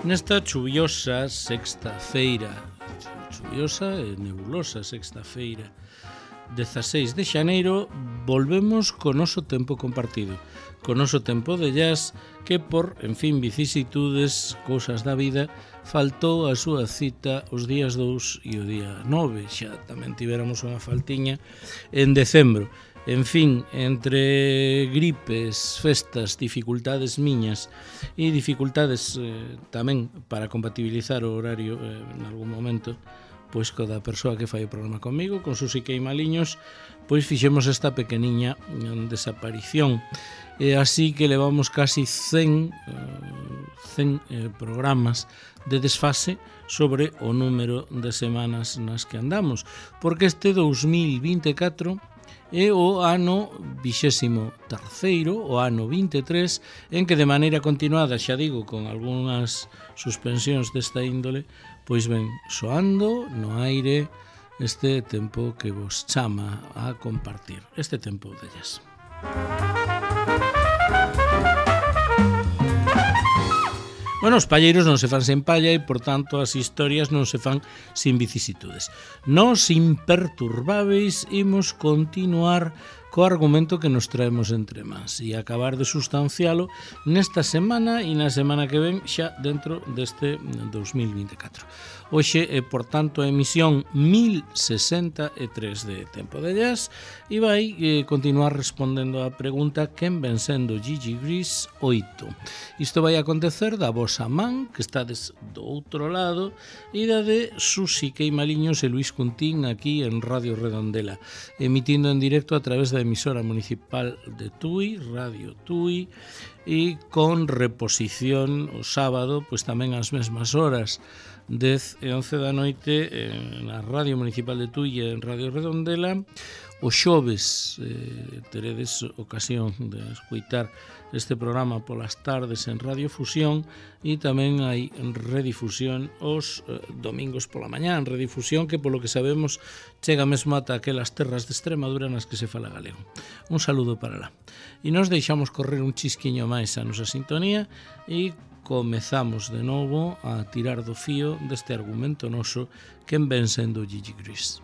Nesta chuviosa sexta-feira, chuviosa e nebulosa sexta-feira, 16 de xaneiro, volvemos co noso tempo compartido, co noso tempo de jazz que por, en fin, vicisitudes, cousas da vida, faltou a súa cita os días 2 e o día 9, xa tamén tivéramos unha faltiña en decembro. En fin, entre gripes, festas, dificultades miñas e dificultades tamén para compatibilizar o horario en algún momento, pois co da persoa que fai o programa comigo, con Susi Queimaliños, pois fixemos esta pequeniña desaparición. E así que levamos casi 100 programas de desfase sobre o número de semanas nas que andamos, porque este 2024 é o ano 23º, o ano 23, en que de maneira continuada, xa digo, con algunhas suspensións desta índole, pois ven soando no aire este tempo que vos chama a compartir, este tempo de jazz. Bueno, os palleiros non se fan sen palla e, por tanto, as historias non se fan sin vicisitudes. Nos imperturbáveis imos continuar co argumento que nos traemos entre mans e acabar de sustancialo nesta semana e na semana que ven xa dentro deste 2024. Hoxe é, por tanto, a emisión 1063 de Tempo de Jazz e vai continuar respondendo á pregunta quen ven sendo Gigi Gris 8. Isto vai acontecer da vosa man, que estades do outro lado, e da de Susi Queimaliños e Luis Cuntín aquí en Radio Redondela, emitindo en directo a través da emisora municipal de Tui, Radio Tui, e con reposición o sábado, pois tamén ás mesmas horas, 10 e 11 da noite na Radio Municipal de Tui e en Radio Redondela. O xoves teredes ocasión de escuitar este programa polas tardes en Radio Fusión e tamén hai redifusión os domingos pola mañá, en redifusión que polo que sabemos chega mesmo ata aquelas terras de Extremadura nas que se fala galego. Un saludo para lá. E nos deixamos correr un chisquiño máis a nosa sintonía e comezamos de novo a tirar do fío deste argumento noso quen ven sendo Gigi Gris.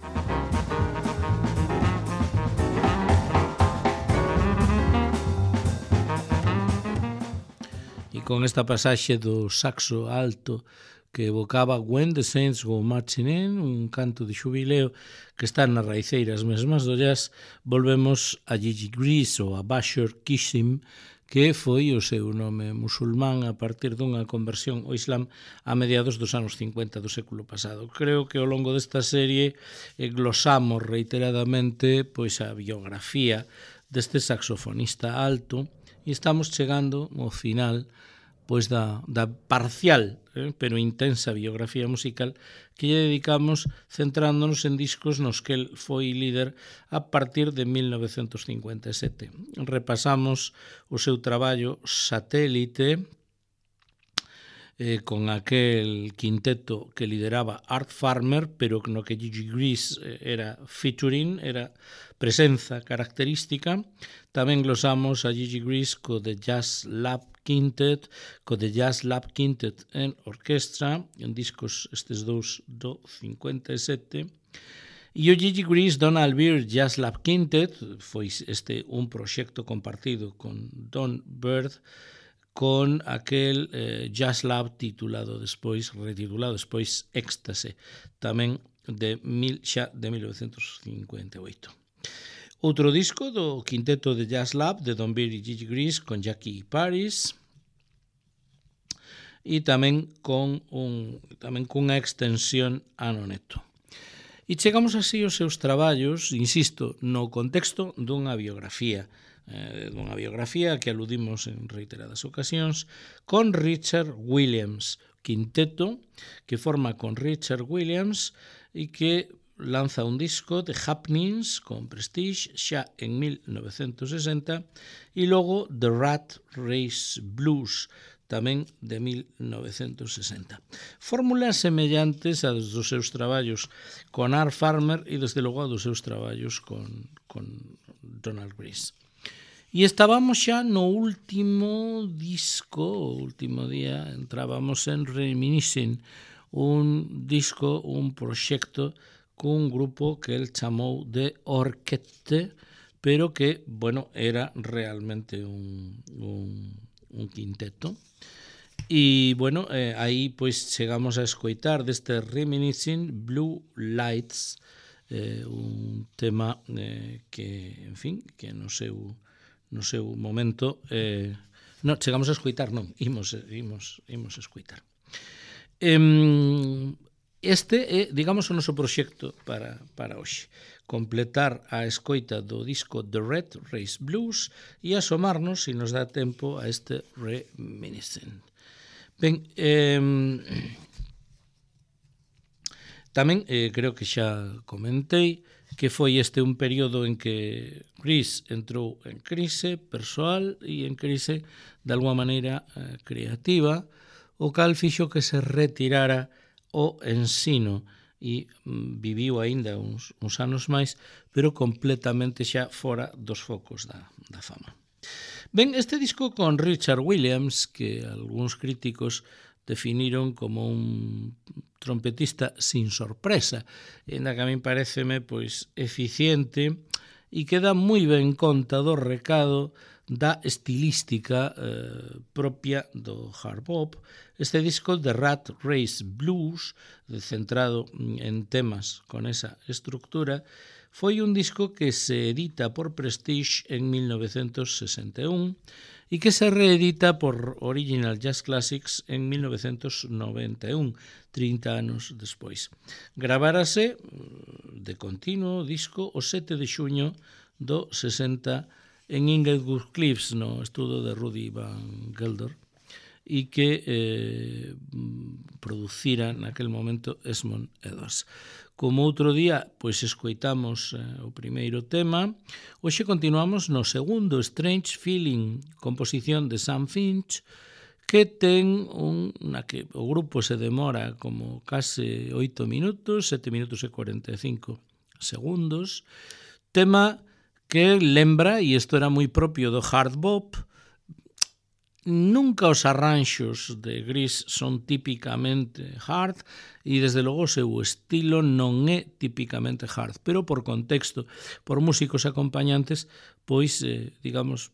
E con esta pasaxe do saxo alto que evocaba When the Saints Go Marching In, un canto de xubileo que está nas raiceiras mesmas do jazz, volvemos a Gigi Gris ou a Bashir Kishim, que foi o seu nome musulmán a partir dunha conversión ao Islam a mediados dos anos 50 do século pasado. Creo que ao longo desta serie glosamos reiteradamente pois a biografía deste saxofonista alto e estamos chegando ao final pois da parcial, pero intensa biografía musical que lle dedicamos centrándonos en discos nos que el foi líder a partir de 1957. Repasamos o seu traballo Satélite con aquel quinteto que lideraba Art Farmer, pero no que Gigi Gris era featuring, era presenza característica. Tamén glosamos a Gigi Gris co The Jazz Lab Quintet, co The Jazz Lab Quintet en orquestra, en discos estes dous do 57. E o Gigi Gris Donald Byrd Jazz Lab Quintet foi este un proxecto compartido con Don Byrd con aquel Jazz Lab retitulado despois Éxtase, tamén de 1958. Outro disco do quinteto de Jazz Lab de Don Byrd e Gigi Gris con Jackie Paris e tamén cunha extensión a Noneto. E chegamos así aos seus traballos, insisto, no contexto dunha biografía que aludimos en reiteradas ocasións, con Richard Williams, quinteto que forma con Richard Williams e que lanza un disco de Happenings con Prestige xa en 1960 e logo The Rat Race Blues tamén de 1960. Fórmulas semellantes aos dos seus traballos con Art Farmer e desde logo aos dos seus traballos con Donald Gris. E estábamos xa no último disco, o último día entrábamos en Reminiscing, un disco, un proxecto cun grupo que el chamou de Orquette, pero que, bueno, era realmente un quinteto. E, bueno, aí pois chegamos a escoitar deste Reminiscing Blue Lights, un tema que, en fin, que no seu momento non, chegamos a escoitar, non, imos escoitar. Este é, digamos, o noso proxecto para hoxe, completar a escoita do disco The Red Race Blues e asomarnos, se nos dá tempo, a este Reminiscing. Ben, tamén creo que xa comentei que foi este un período en que Chris entrou en crise persoal e en crise de alguma maneira creativa, o cal fixo que se retirara o ensino e viviu aínda uns anos máis, pero completamente xa fora dos focos da fama. Ben, este disco con Richard Williams, que algúns críticos definiron como un trompetista sin sorpresa, ainda que a min pareceme pois eficiente e que dá moi ben conta do recado da estilística propia do hard bop. Este disco de Rat Race Blues, centrado en temas con esa estructura, foi un disco que se edita por Prestige en 1961 e que se reedita por Original Jazz Classics en 1991, 30 anos despois. Gravárase de continuo o disco o 7 de xuño do 60 en Inglewood Cliffs, no estudo de Rudy Van Gelder, e que producira naquel momento Esmond Edwards. Como outro día, pois escoitamos o primeiro tema, hoxe continuamos no segundo, Strange Feeling, composición de Sam Finch, que ten na que o grupo se demora como case 8 minutos, 7 minutos e 45 segundos, tema que lembra, e isto era moi propio do hard bop, nunca os arranxos de Gris son típicamente hard e desde logo o seu estilo non é típicamente hard, pero por contexto, por músicos acompañantes, pois, digamos,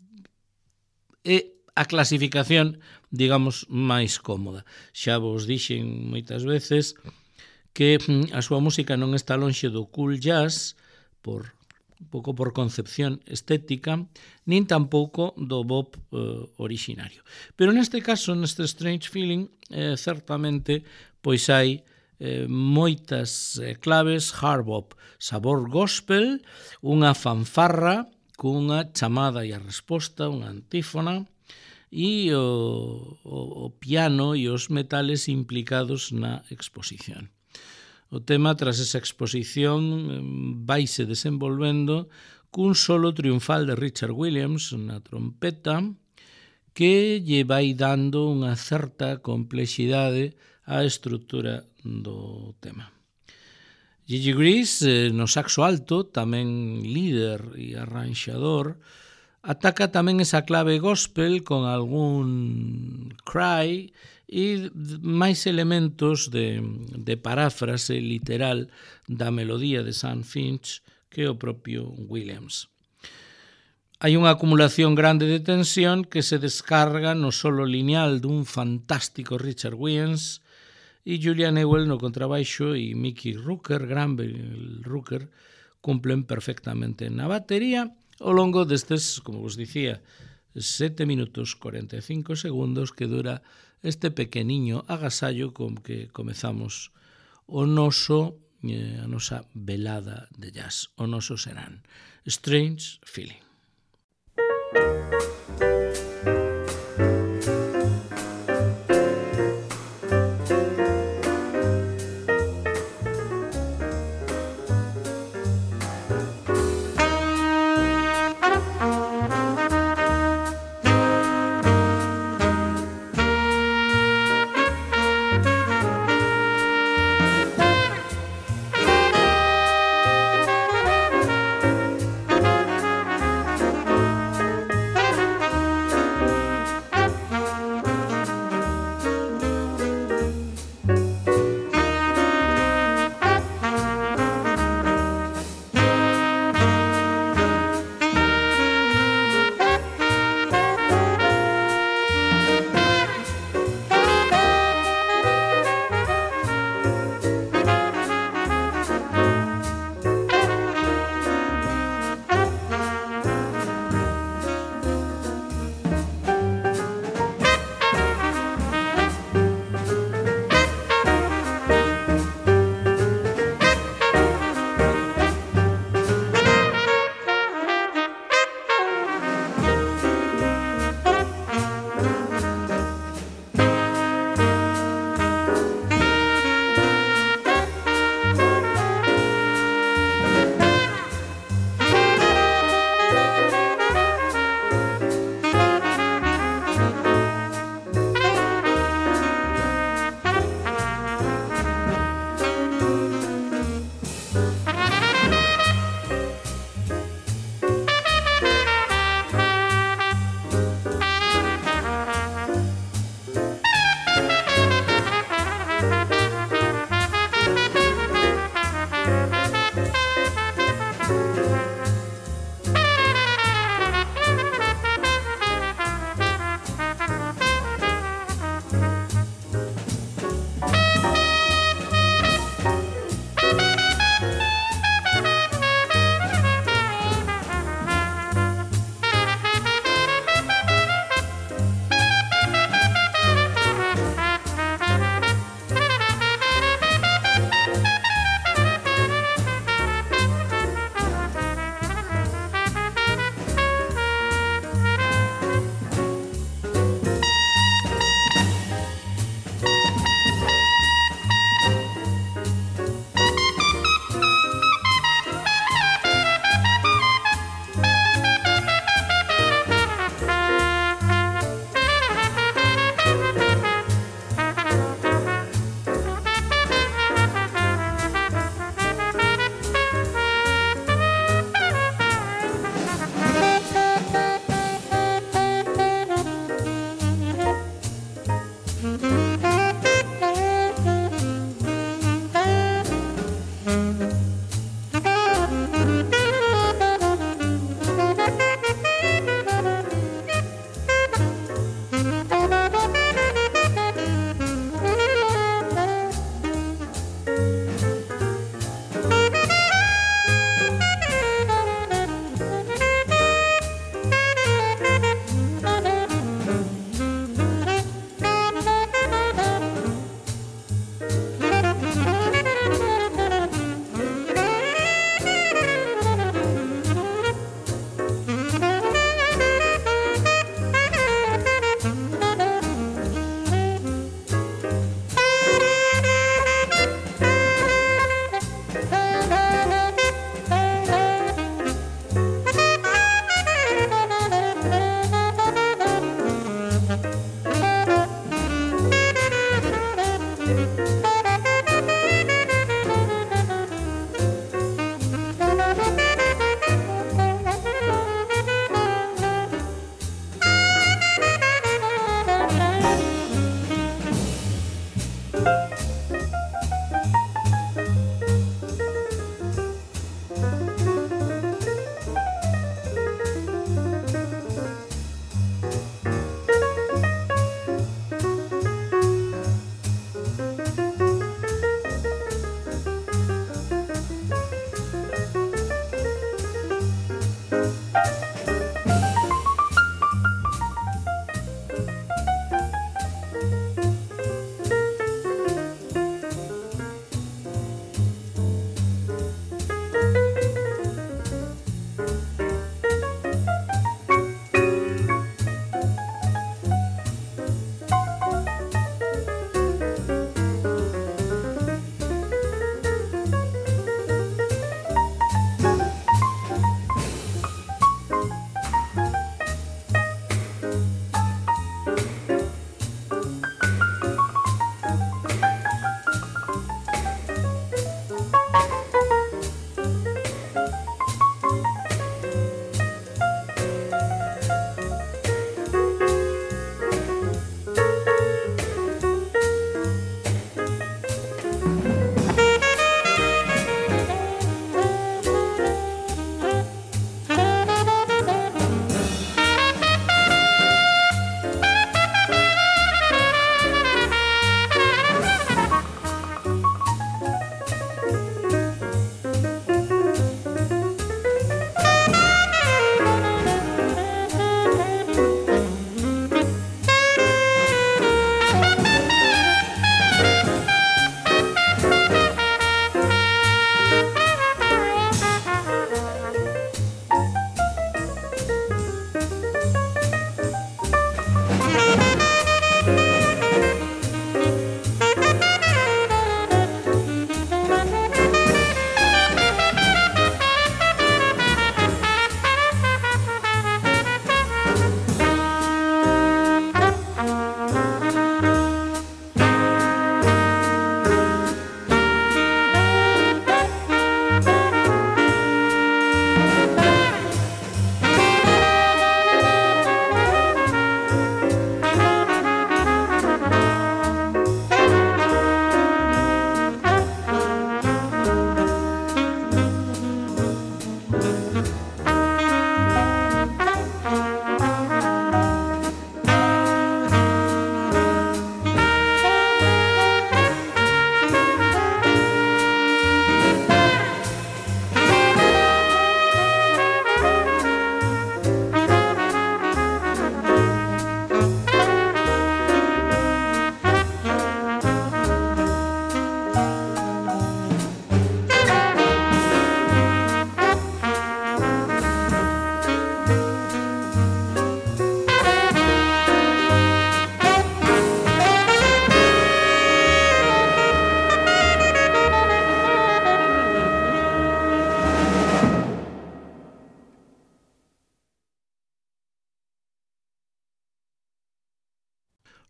é a clasificación, digamos, máis cómoda. Xa vos dixen moitas veces que a súa música non está lonxe do cool jazz, un pouco por concepción estética, nin tampouco do bop originario. Pero neste caso, neste Strange Feeling, certamente, pois hai moitas claves hard bop, sabor gospel, unha fanfarra cunha chamada e a resposta, unha antífona, e o piano e os metales implicados na exposición. O tema, tras esa exposición, vaise desenvolvendo cun solo triunfal de Richard Williams na trompeta que lle vai dando unha certa complexidade á estrutura do tema. Gigi Gris, no saxo alto, tamén líder e arranxador, ataca tamén esa clave gospel con algún cry e máis elementos de paráfrase literal da melodía de Sam Finch que o propio Williams. Hai unha acumulación grande de tensión que se descarga no solo lineal dun fantástico Richard Williams e Julian Ewell no contrabaixo e Mickey Rooker, Granville Rooker, cumplen perfectamente na batería ao longo destes, como vos dicía, 7 minutos 45 segundos que dura este pequeniño agasallo con que comezamos a nosa velada de jazz, o noso serán. Strange Feeling.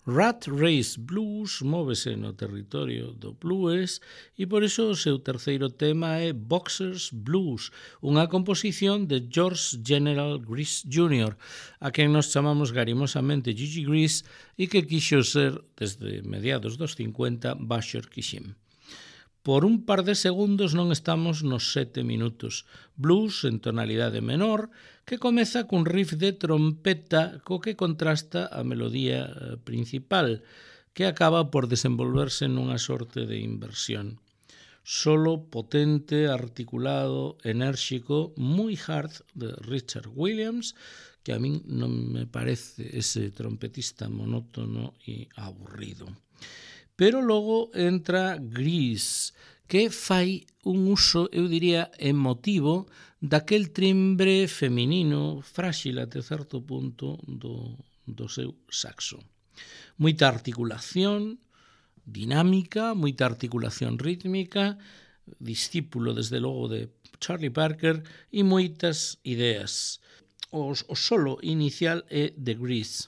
Rat Race Blues móvese no territorio do blues e por iso o seu terceiro tema é Boxers Blues, unha composición de George General Gris Jr., a quen nos chamamos garimosamente Gigi Gris e que quixo ser, desde mediados dos 50, Basher Kishim. Por un par de segundos non estamos nos 7 minutos. Blues en tonalidade menor que comeza cun riff de trompeta co que contrasta a melodía principal que acaba por desenvolverse nunha sorte de inversión. Solo potente, articulado, enérxico, moi hard de Richard Williams, que a min non me parece ese trompetista monótono e aburrido. Pero logo entra Gris, que fai un uso, eu diría, emotivo daquel timbre feminino, frágil até certo punto do seu saxo. Moita articulación dinámica, moita articulación rítmica, discípulo, desde logo, de Charlie Parker, e moitas ideas. O solo inicial é de Gris.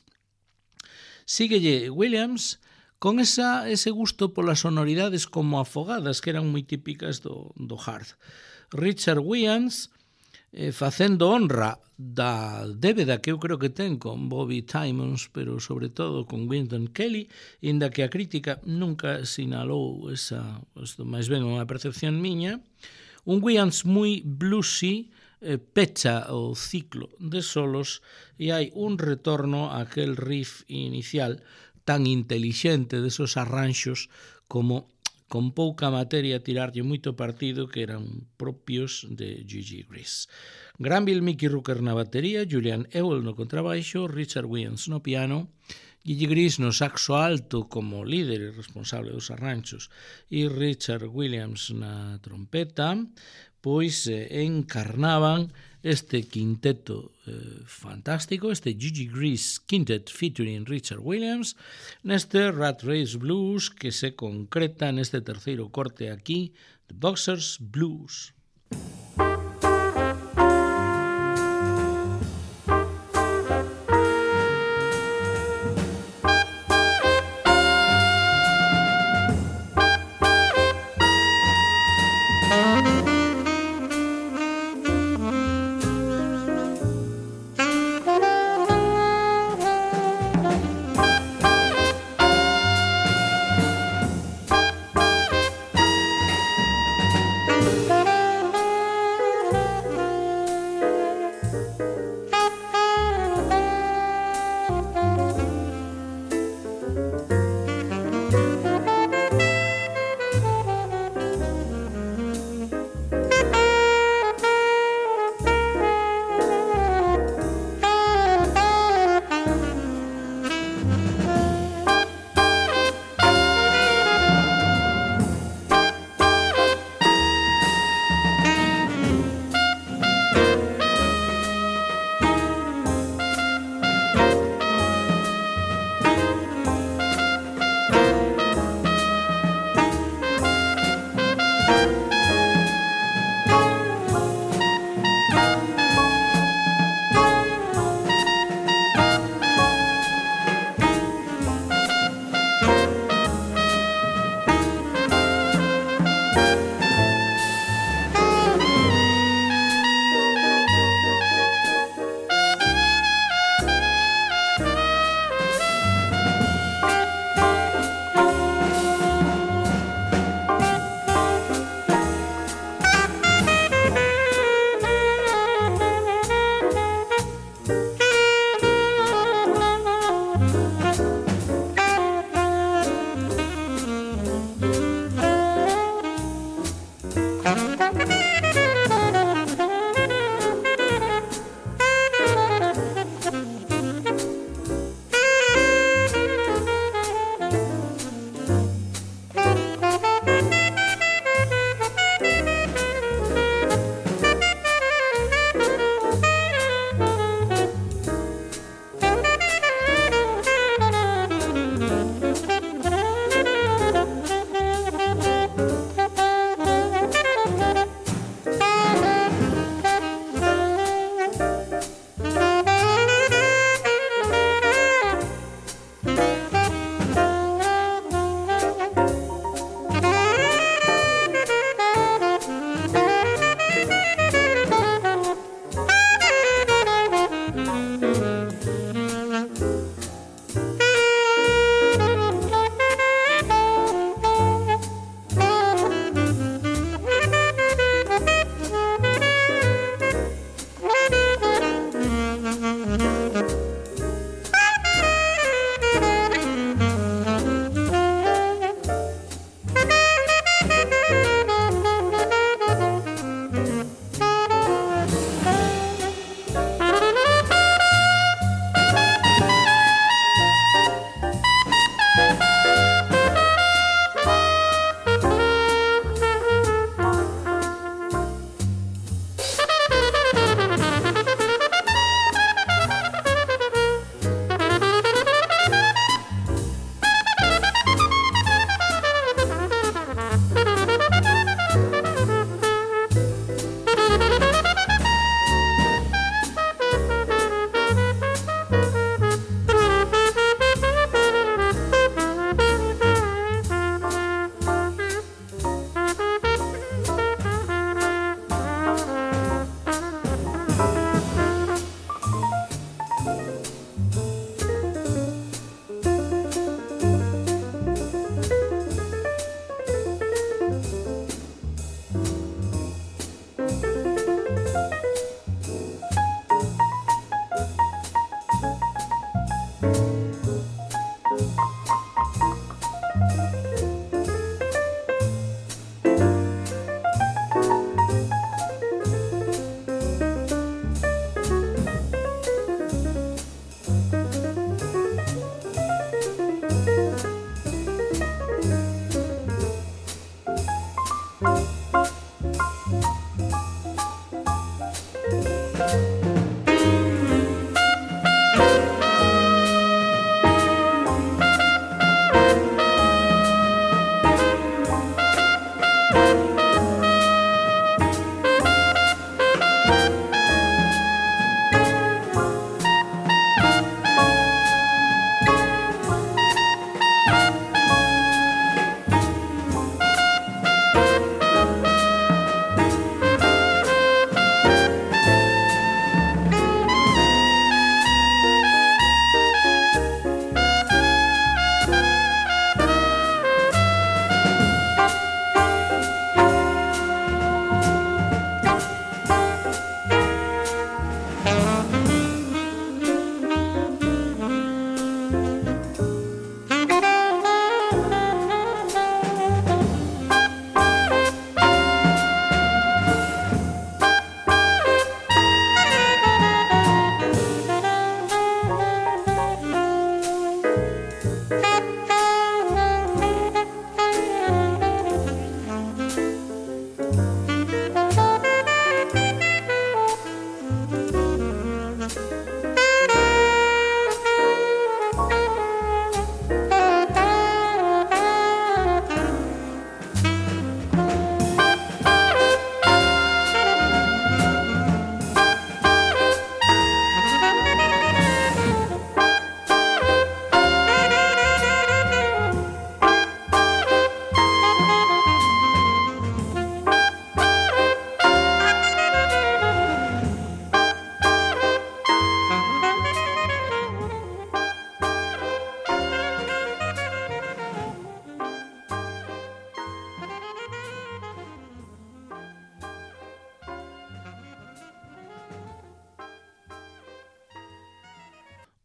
Síguelle Williams con ese gusto polas sonoridades como afogadas que eran moi típicas do hard. Richard Williams, facendo honra da débeda que eu creo que ten con Bobby Timmons, pero sobre todo con Wynton Kelly, inda que a crítica nunca sinalou esa, máis ben unha percepción miña, un Williams moi bluesy, pecha o ciclo de solos e hai un retorno a aquel riff inicial tan intelixente desos arranxos como con pouca materia tirarlle moito partido que eran propios de Gigi Gris. Granville Mickey Rooker na batería, Julian Ewell no contrabaixo, Richard Williams no piano, Gigi Gris no saxo alto como líder e responsable dos arranxos e Richard Williams na trompeta, pois encarnaban este quinteto fantástico, este Gigi Gris Quintet featuring Richard Williams, neste Rat Race Blues que se concreta neste terceiro corte aquí, The Boxers Blues.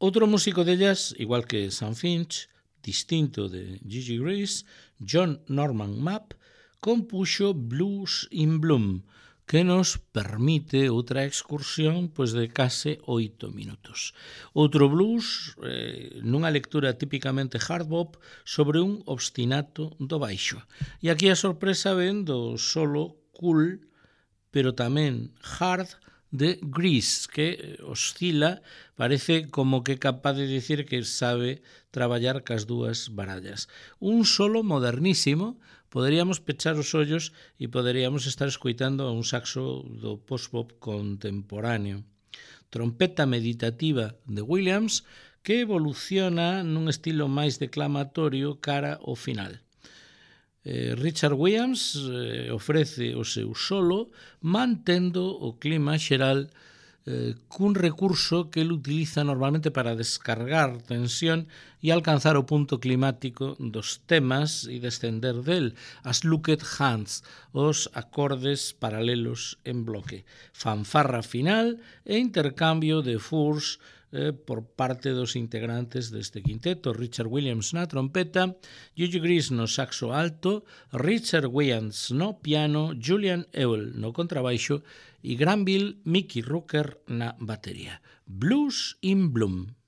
Outro músico dellas, igual que Sam Finch, distinto de Gigi Grace, John Norman Mapp, compuxo Blues in Bloom, que nos permite outra excursión pois de case 8 minutos. Outro blues, nunha lectura típicamente hard bop, sobre un obstinato do baixo. E aquí a sorpresa ven do solo cool, pero tamén hard, de Grease, que oscila, parece como que é capaz de dicir que sabe traballar cas dúas barallas. Un solo modernísimo, poderíamos pechar os ollos e poderíamos estar escoitando a un saxo do post-bop contemporáneo. Trompeta meditativa de Williams, que evoluciona nun estilo máis declamatorio cara ao final. Richard Williams ofrece o seu solo mantendo o clima xeral cun recurso que ele utiliza normalmente para descargar tensión e alcanzar o punto climático dos temas e descender del, as looked hands, os acordes paralelos en bloque, fanfarra final e intercambio de furs por parte dos integrantes deste quinteto. Richard Williams na trompeta, Gigi Grace no saxo alto, Richard Williams no piano, Julian Ewell no contrabaixo e Granville Mickey Rooker na batería. Blues in Bloom.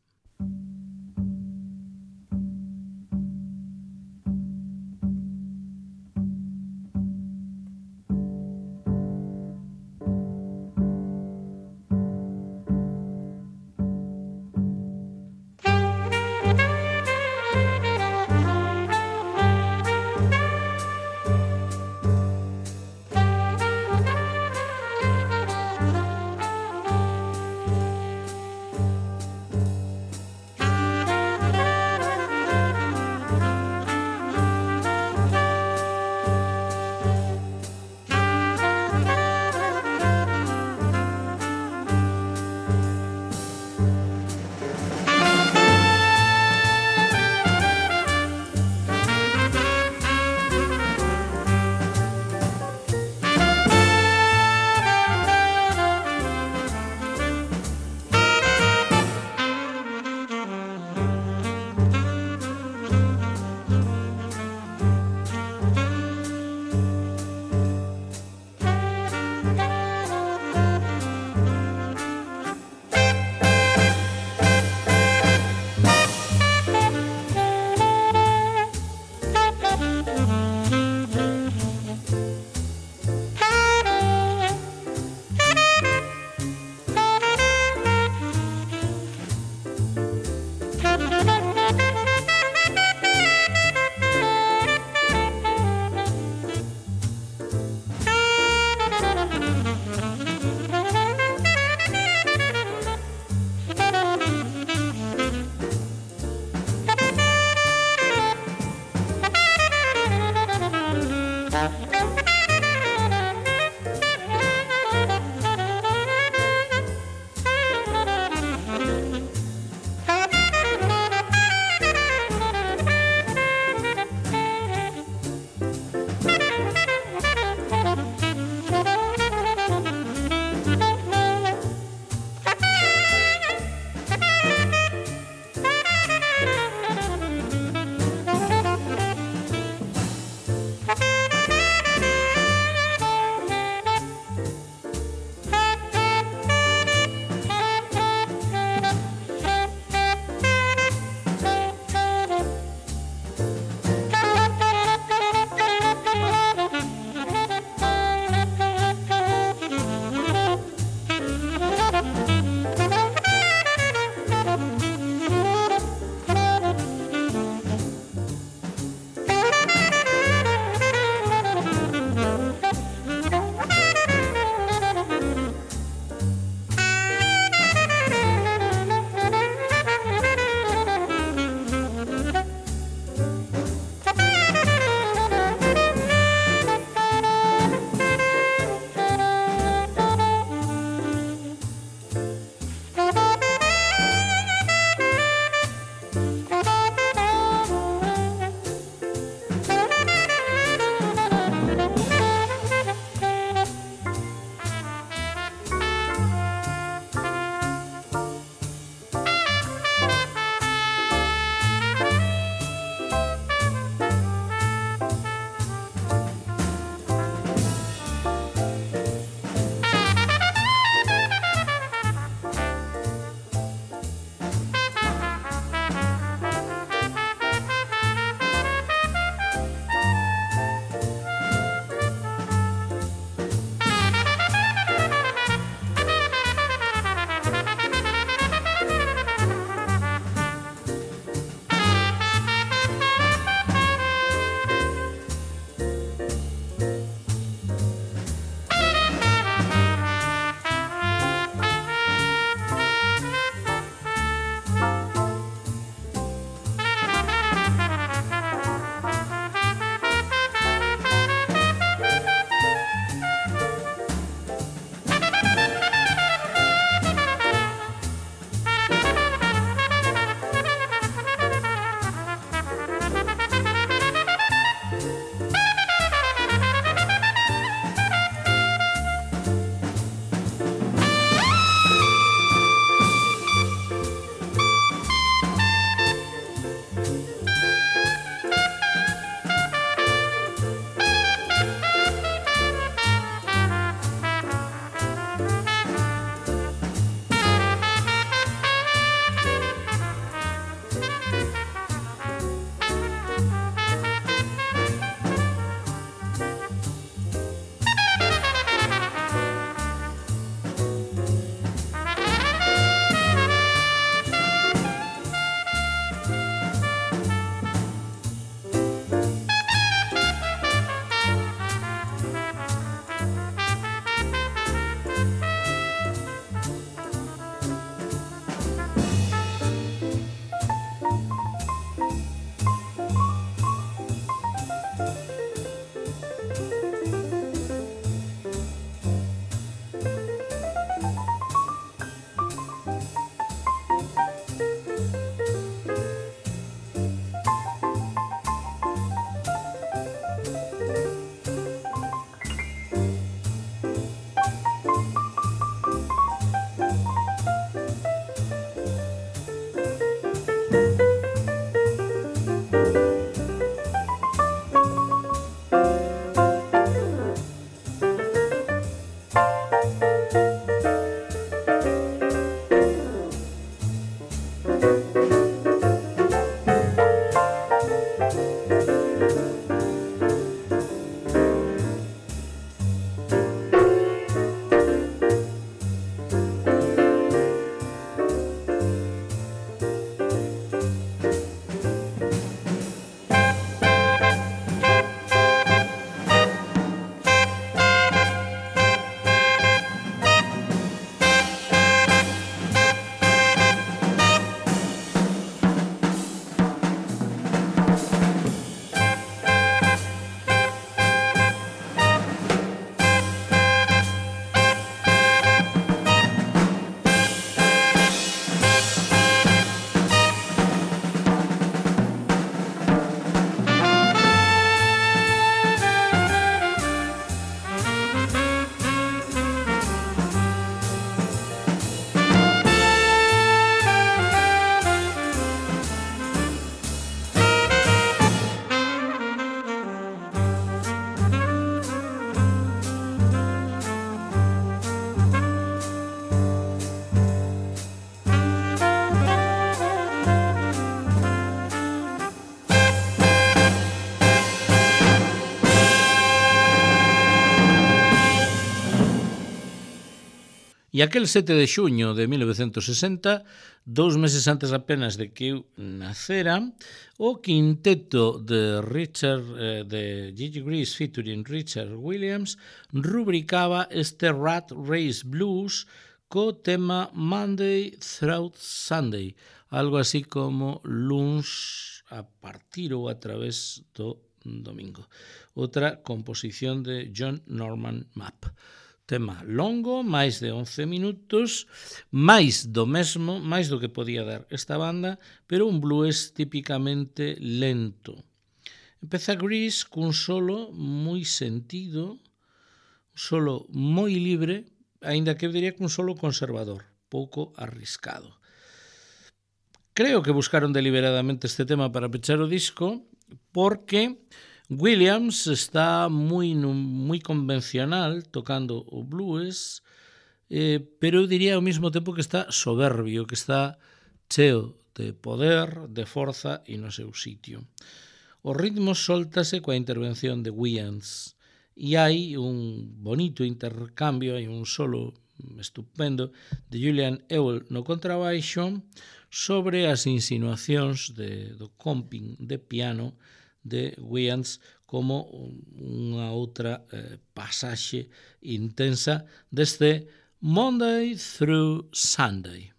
E aquel 7 de xuño de 1960, 2 meses antes apenas de que eu nacera, o quinteto de Gigi Grease featuring Richard Williams rubricaba este Rat Race Blues co tema Monday Through Sunday, algo así como luns a partir ou a través do domingo. Outra composición de John Norman Mapp. Tema longo, máis de 11 minutos, máis do mesmo, máis do que podía dar esta banda, pero un blues típicamente lento. Empeza Grease cun solo moi sentido, un solo moi libre, aínda que eu diría que un solo conservador, pouco arriscado. Creo que buscaron deliberadamente este tema para pechar o disco, porque Williams está moi convencional tocando o blues, pero eu diría ao mesmo tempo que está soberbio, que está cheo de poder, de forza e no seu sitio. O ritmo soltase coa intervención de Williams e hai un bonito intercambio, hai un solo estupendo de Julian Ewell no contrabaixo sobre as insinuacións do comping de piano de Williams como unha outra pasaxe intensa deste Monday Through Sunday.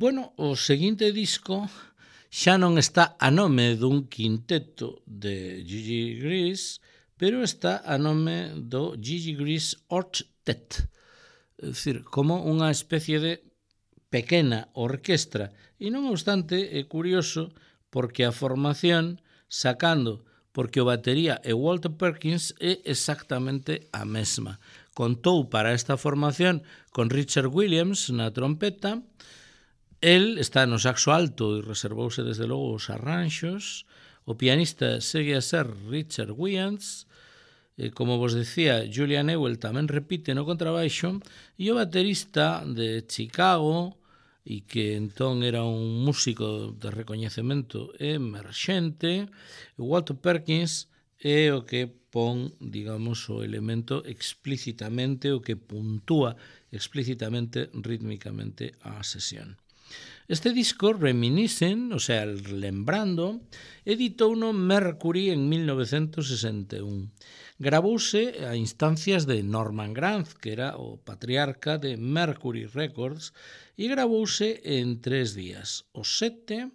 Bueno, o seguinte disco xa non está a nome dun quinteto de Gigi Gris, pero está a nome do Gigi Gris Octet, é dicir, como unha especie de pequena orquestra. E non obstante, é curioso porque a formación, sacando porque o batería é Walter Perkins, é exactamente a mesma. Contou para esta formación con Richard Williams na trompeta. El está no saxo alto e reservouse desde logo os arranxos. O pianista segue a ser Richard Williams. Como vos decía, Julian Ewell tamén repite no contrabaixo. E o baterista de Chicago, e que entón era un músico de recoñecemento emerxente, Walter Perkins, é o que pon, digamos, o elemento explícitamente, o que puntúa explícitamente, rítmicamente a sesión. Este disco, Reminiscing, o sea, lembrando, editouno Mercury en 1961. Gravouse a instancias de Norman Granz, que era o patriarca de Mercury Records, e gravouse en 3 días, o 7,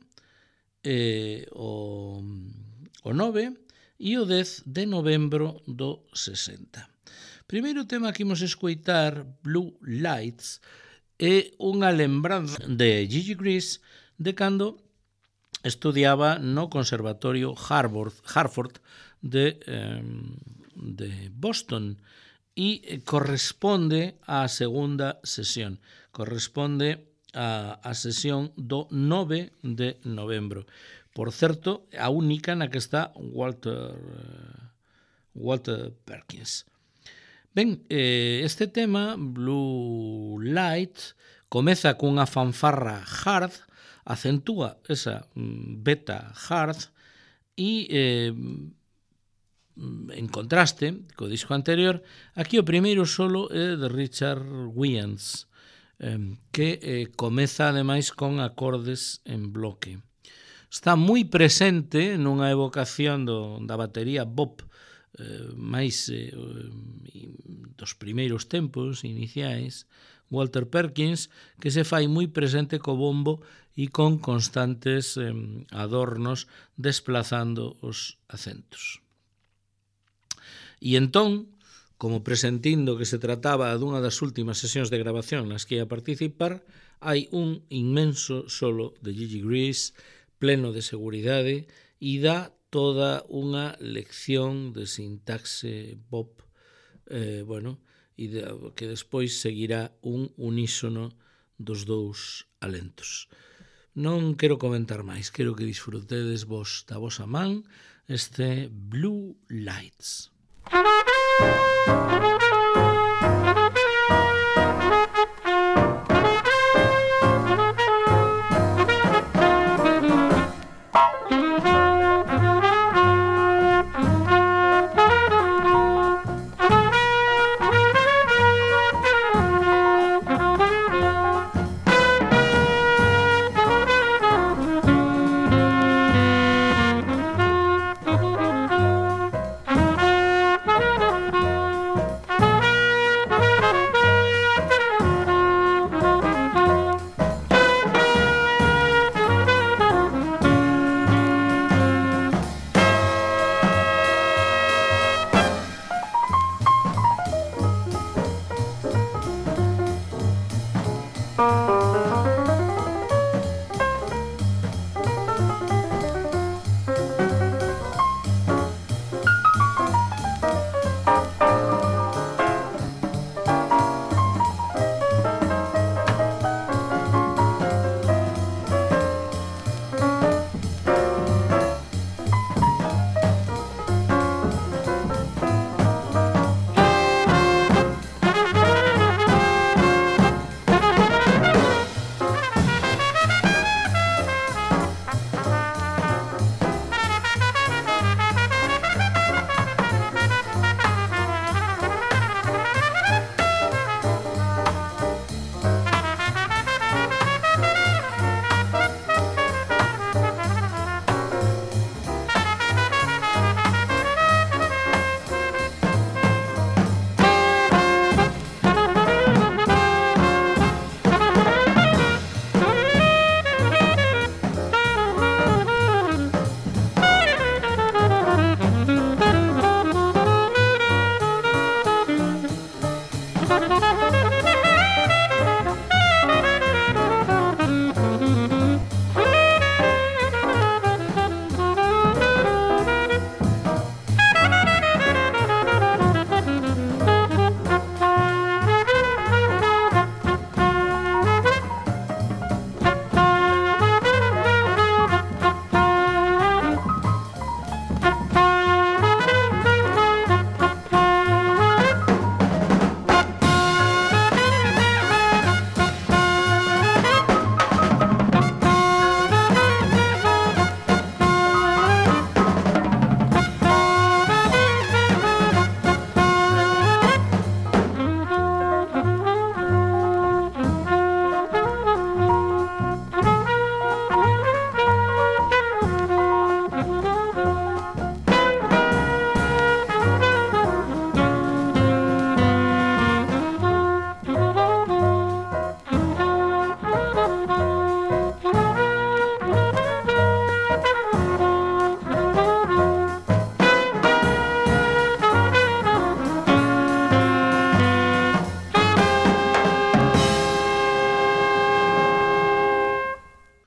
o 9 e o 10 de novembro do 60. Primeiro tema que imos escoitar, Blue Lights, é unha lembranza de Gigi Gris de cando estudiaba no Conservatorio Harvard de Boston e corresponde á segunda sesión, corresponde á sesión do 9 de novembro. Por certo, a única na que está Walter Perkins. Ben, este tema, Blue Light, comeza cunha fanfarra hard, acentúa esa beta hard e, en contraste co disco anterior, aquí o primeiro solo é de Richard Williams, que comeza ademais con acordes en bloque. Está moi presente nunha evocación da batería Bob, máis dos primeiros tempos iniciais, Walter Perkins, que se fai moi presente co bombo e con constantes adornos desplazando os acentos. E entón, como presentindo que se trataba dunha das últimas sesións de grabación nas que ia participar, hai un inmenso solo de Gigi Gris, pleno de seguridade, e dá toda unha lección de sintaxe pop, e que despois seguirá un unísono dos dous alentos. Non quero comentar máis, quero que disfrutedes vos da vosa man este Blue Lights.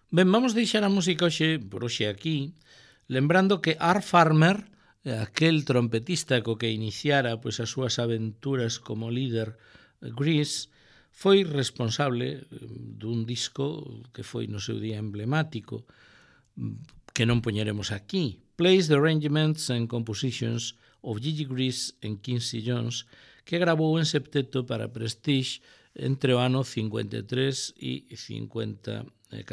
Ben, vamos deixar a música por hoxe aquí, lembrando que Art Farmer, aquel trompetista co que iniciara pois, as súas aventuras como líder Grease, foi responsable dun disco que foi no seu día emblemático, que non poñeremos aquí. Plays the arrangements and compositions of Gigi Grease and Quincy Jones, que grabou en septeto para Prestige entre o ano 53 e 54.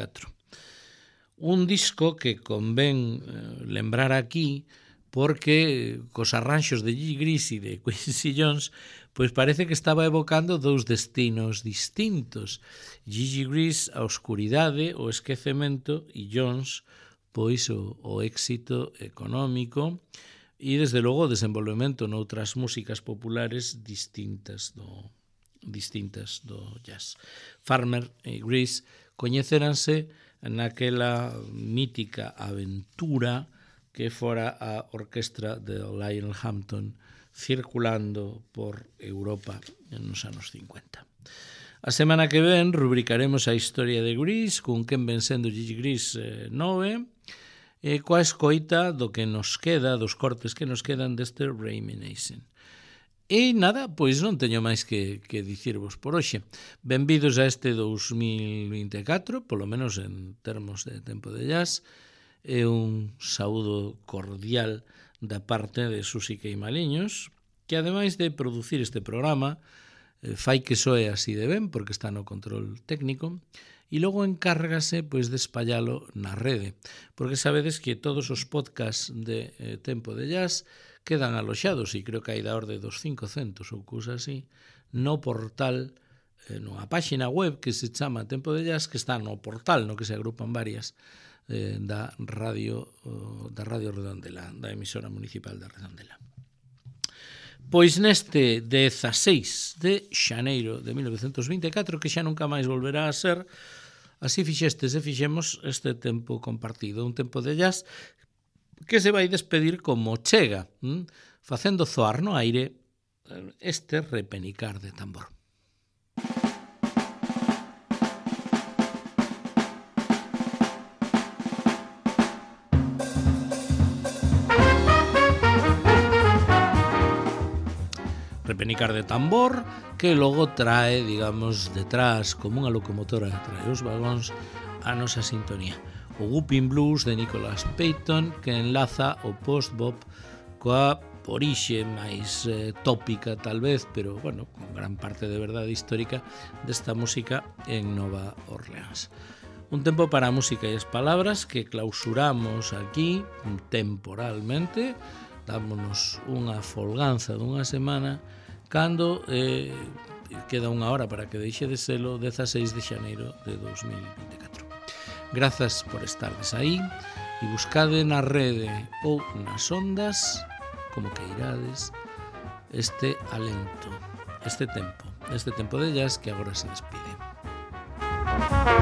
Un disco que convén lembrar aquí porque cos arranxos de Gigi Grease e de Quincy Jones pois parece que estaba evocando dous destinos distintos. Gigi Grease a oscuridade, o esquecemento, e Jones pois o éxito económico e desde logo o desenvolvemento noutras músicas populares distintas do jazz. Farmer e Grease coñeceranse naquela mítica aventura que fora a orquestra de Lionel Hampton circulando por Europa nos anos 50. A semana que ven rubricaremos a historia de Grease con quen ven sendo Gigi Grease 9 e coa escoita do que nos queda, dos cortes que nos quedan deste Reminiscing. E nada, pois non teño máis que dicirvos por hoxe. Benvidos a este 2024, polo menos en termos de tempo de jazz, e un saúdo cordial da parte de Susi Queimaliños, que ademais de producir este programa, fai que soe así de ben, porque está no control técnico, e logo encárgase pois, de espallalo na rede, porque sabedes que todos os podcasts de Tempo de Jazz quedan aloxados, e creo que hai da orde dos 500 ou cousa así, no portal, nunha páxina web que se chama Tempo de Jazz, que está no portal, no que se agrupan varias da Radio Redondela, da emisora municipal de Redondela. Pois neste 16 de xaneiro de 1924, que xa nunca máis volverá a ser, así fixestes e fixemos este tempo compartido, un tempo de jazz que se vai despedir como chega, facendo zoar no aire este repenicar de tambor. Repenicar de tambor que logo trae, digamos, detrás, como unha locomotora trae os vagóns, a nosa sintonía. O Whooping Blues de Nicholas Payton, que enlaza o post-bop coa orixe máis tópica tal vez, pero bueno, con gran parte de verdade histórica desta música en Nova Orleans. Un tempo para a música e as palabras que clausuramos aquí temporalmente, dámonos unha folganza dunha semana cando queda unha hora para que deixe de selo 16 de xaneiro de 2024. Grazas por estardes aí e buscade na rede ou nas ondas, como que irades, este alento, este tempo de jazz que agora se despide.